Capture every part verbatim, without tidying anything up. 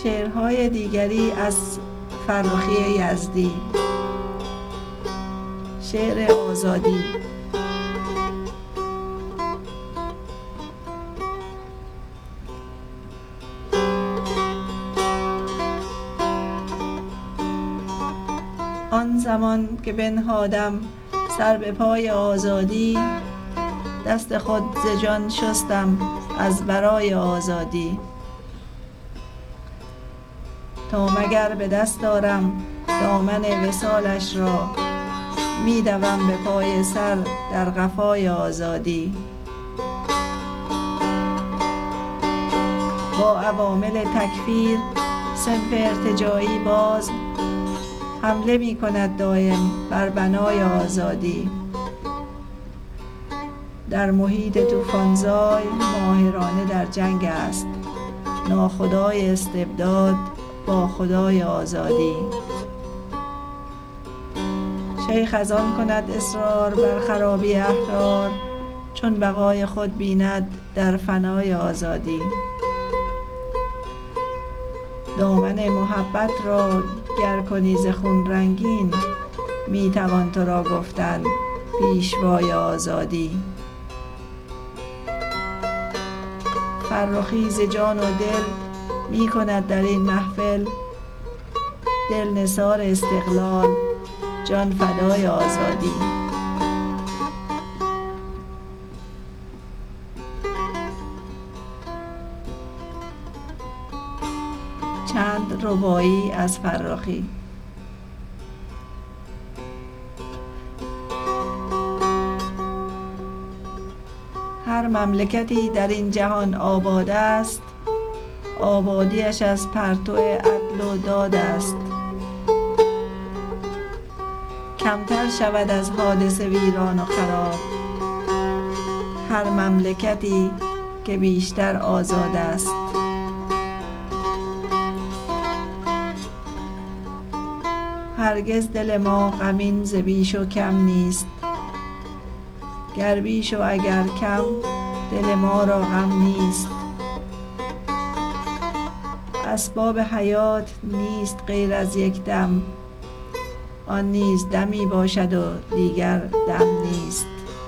شعرهای دیگری از فرخی یزدی. شعر آزادی. آن زمان که بنهادم سر به پای آزادی، دست خود ز جان شستم از برای آزادی. تا مگر به دست دارم دامن وصالش را، می دوم به پای سر در قفای آزادی. با عوامل تکفیر صنف ارتجاعی باز حمله می کند دایم بر بنای آزادی. در محیط طوفانزای ماهرانه در جنگ است ناخدای استبداد با خدای آزادی. شیخ از آن کند اصرار بر خرابی احرار، چون بقای خود بیند در فنای آزادی. دامن محبت را گر کنی ز خون رنگین، می توان تو را گفتن پیشوای آزادی. فرخی ز جان و دل می کند در این محفل، دل نثار استقلال جان فدای آزادی. چند رباعی از فرخی. هر مملکتی در این جهان آباد است، آبادیش از پرتو عدل و داد است. کمتر شود از حادثه ویران و خراب هر مملکتی که بیشتر آزاد است. هرگز دل ما غمین ز بیش و کم نیست، گر بیش و اگر کم دل ما را غم نیست. اسباب حیات نیست غیر از یک دم، آن نیز دمی باشد و دیگر دم نیست.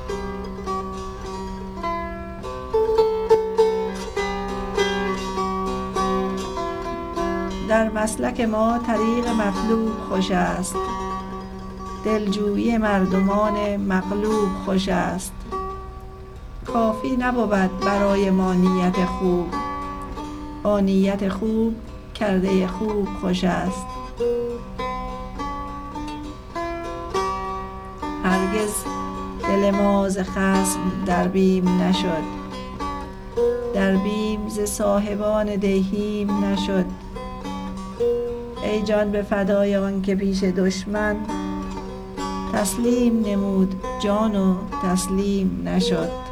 در مسلک ما طریق مطلوب خوش است، دلجویی مردمان مغلوب خوش است. کافی نبود برای ما نیت خوب، با نیت خوب کرده خوب خوش است. هرگز دل ما ز خصم در بیم نشد، در بیم ز صاحبان دیهیم نشد. ای جان به فدای آن که پیش دشمن، تسلیم نمود جان و تسلیم نشد.